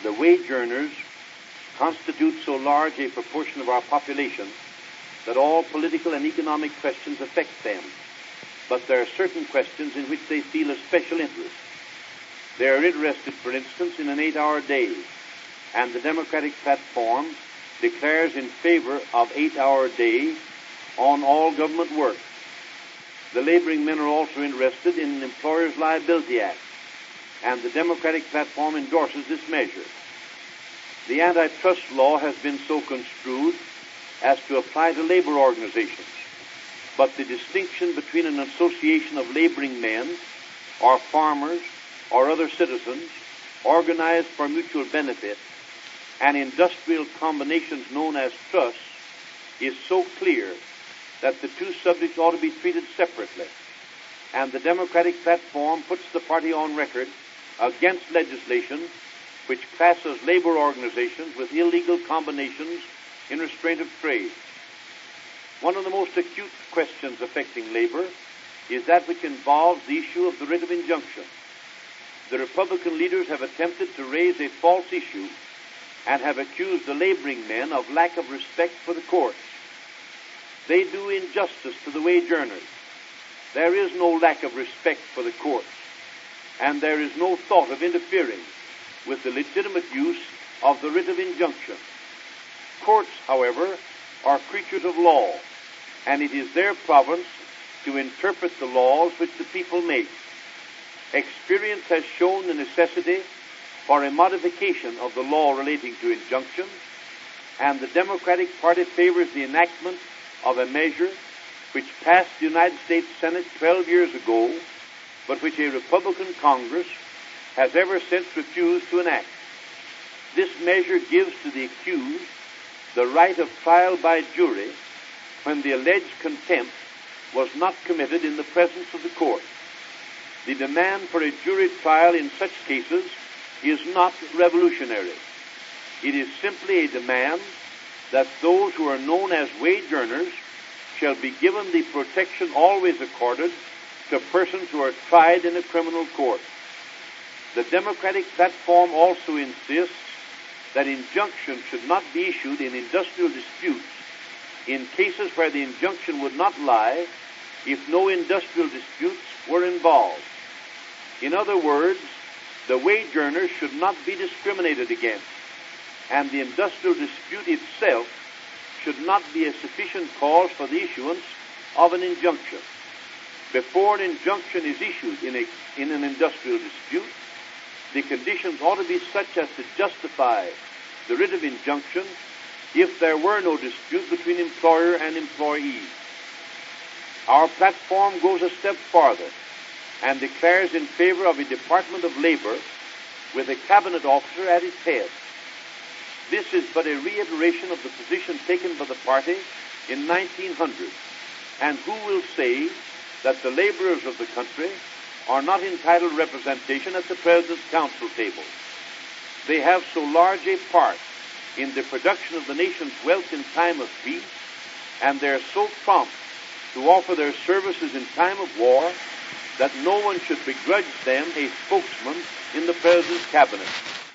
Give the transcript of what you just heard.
The wage earners constitute so large a proportion of our population that all political and economic questions affect them. But there are certain questions in which they feel a special interest. They are interested, for instance, in an 8-hour day, and the Democratic platform declares in favor of 8-hour day on all government work. The laboring men are also interested in an Employers' Liability Act, and the Democratic platform endorses this measure. The antitrust law has been so construed as to apply to labor organizations, but the distinction between an association of laboring men or farmers or other citizens organized for mutual benefit and industrial combinations known as trusts is so clear that the two subjects ought to be treated separately. And the Democratic platform puts the party on record against legislation which classes labor organizations with illegal combinations in restraint of trade. One of the most acute questions affecting labor is that which involves the issue of the writ of injunction. The Republican leaders have attempted to raise a false issue and have accused the laboring men of lack of respect for the courts. They do injustice to the wage earners. There is no lack of respect for the courts, and there is no thought of interfering with the legitimate use of the writ of injunction. Courts, however, are creatures of law, and it is their province to interpret the laws which the people make. Experience has shown the necessity for a modification of the law relating to injunctions, and the Democratic Party favors the enactment of a measure which passed the United States Senate 12 years ago, but which a Republican Congress has ever since refused to enact. This measure gives to the accused the right of trial by jury when the alleged contempt was not committed in the presence of the court. The demand for a jury trial in such cases is not revolutionary. It is simply a demand that those who are known as wage earners shall be given the protection always accorded to persons who are tried in a criminal court. The Democratic platform also insists that injunctions should not be issued in industrial disputes in cases where the injunction would not lie if no industrial disputes were involved. In other words, the wage earners should not be discriminated against, and the industrial dispute itself should not be a sufficient cause for the issuance of an injunction. Before an injunction is issued in an industrial dispute, the conditions ought to be such as to justify the writ of injunction if there were no dispute between employer and employee. Our platform goes a step farther and declares in favor of a Department of Labor with a cabinet officer at its head. This is but a reiteration of the position taken by the party in 1900. And who will say that the laborers of the country are not entitled representation at the President's Council table? They have so large a part in the production of the nation's wealth in time of peace, and they are so prompt to offer their services in time of war, that no one should begrudge them a spokesman in the President's cabinet.